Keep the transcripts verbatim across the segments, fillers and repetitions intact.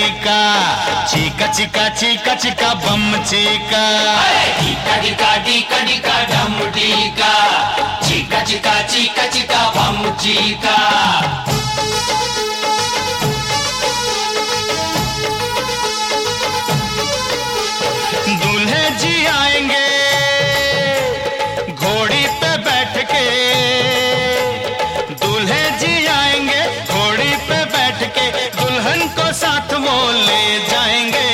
डीका, चीका चिका चीका चिका बम चीका। डीका डीका डीका डीका डम डीका, चीका चिका चीका चिका बम चीका। दूल्हे जी आएंगे घोड़ी पे बैठ के, दूल्हे जी आएंगे घोड़ी पे बैठ के, दुल्हन को साथ वो ले जाएंगे।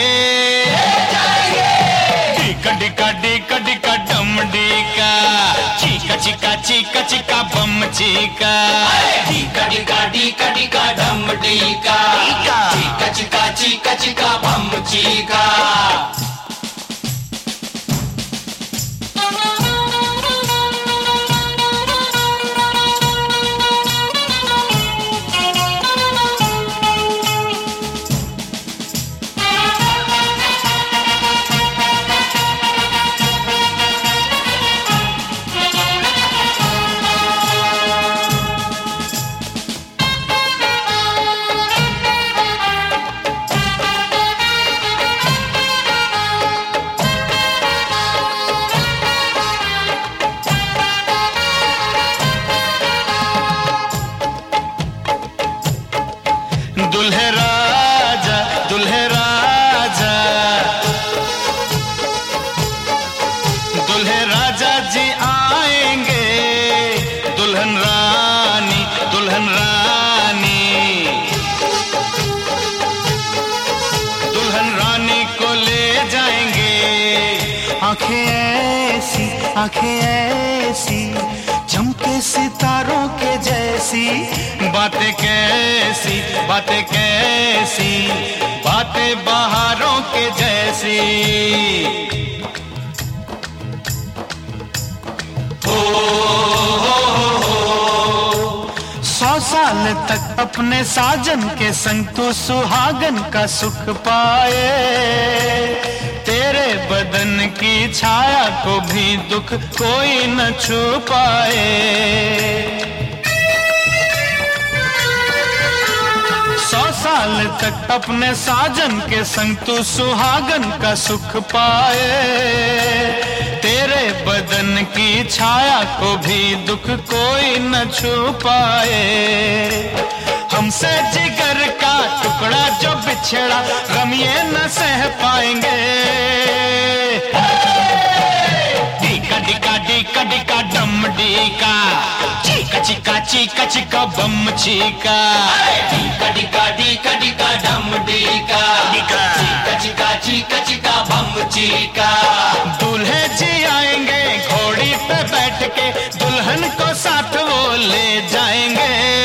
डीका डीका डीका डीका डम डीका, चीका चिका चीका चिका बम चीका। डीका डीका डीका डीका डम डीका, चीका चिका चीका चिका बम चीका। दुल्हे राजा दुल्हे राजा, दुल्हे राजा जी आएंगे, दुल्हन रानी दुल्हन रानी, दुल्हन रानी को ले जाएंगे। आंखें ऐसी आंखें ऐसी चमके सितारों के जैसी, बातें कैसी बातें कैसी बातें बहारों के जैसी। हो, हो, हो, हो। सौ साल तक अपने साजन के संग तू सुहागन का सुख पाए, तेरे बदन की छाया को भी दुख कोई न छू पाए। सौ साल तक अपने साजन के संग तू सुहागन का सुख पाए, तेरे बदन की छाया को भी दुख कोई न छू पाए। हमसे जिगर का टुकड़ा जो बिछड़ा गम ये न सह पाएंगे। डीका डीका डीका डीका डम डीका, चीका चिका चीका चिका बम चीका। डीका डीका डीका डीका डम डीका, चीका चिका चीका चिका बम चीका। दूल्हे जी आएंगे घोड़ी पे बैठ के, दुल्हन को साथ वो ले जाएंगे।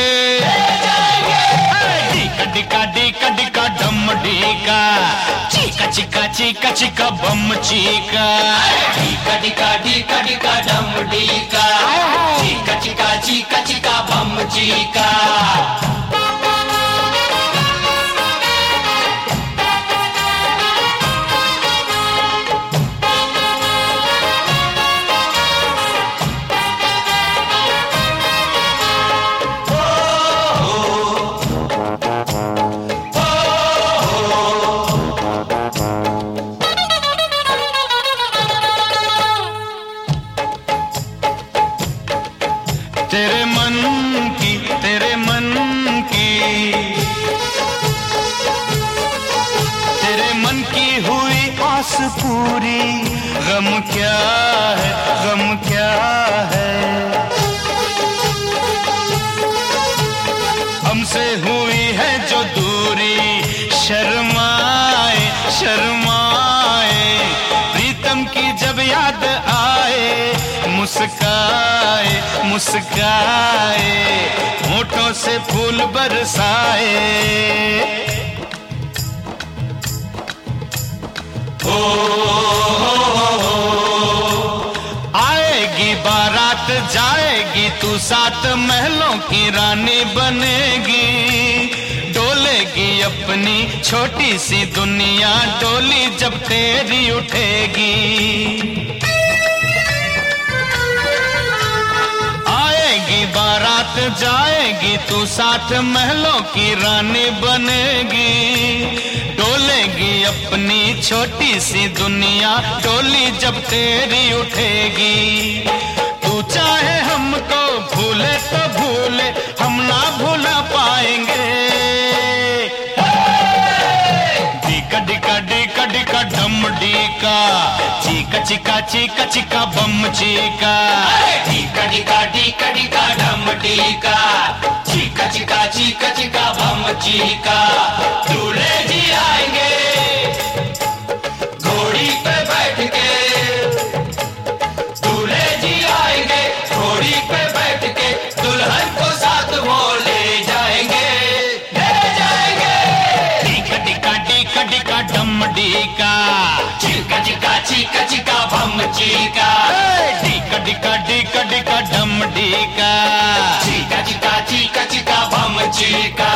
डीका डीका डीका डम डीका, चीका चिका चीका चिका बम चीका। डीका डीका डीका डीका डम डीका, चीका चिका चीका चिका बम चीका। तेरे मन की तेरे मन की तेरे मन की हुई आस पूरी, गम क्या है गम क्या है। हमसे हुई है जो दूरी, शर्माए शर्माए, प्रीतम की जब याद आए, मुस्काए मुस्काए, होठों से फूल बरसाए। हो, हो, हो, आएगी बारात जाएगी तू सात महलों की रानी बनेगी, डोलेगी अपनी छोटी सी दुनिया, डोली जब तेरी उठेगी। बारात साथ जाएगी तू, साथ महलों की रानी बनेगी। डोलेगी अपनी छोटी सी दुनिया, डोली जब तेरी उठेगी। तू चाहे हमको भूले तो भूले, हम ना भूला पाएंगे। डीका डीका डीका डीका डम डीका, चीका चिका चीका चिका बम चीका। डीका डीका डीका डीका डम डीका, चीका चिका चीका चिका बम चीका। दूल्हे जी आएंगे घोड़ी पे बैठ के, दूल्हे जी आएंगे घोड़ी पे बैठ के, दुल्हन को साथ वो ले जाएंगे, ले जाएंगे। डीका डीका डीका डीका डम डीका, चीका चिका चीका चिका बम चीका। डीका डीका डीका डीका डम डीका, चीका चिका चीका चिका बम चीका।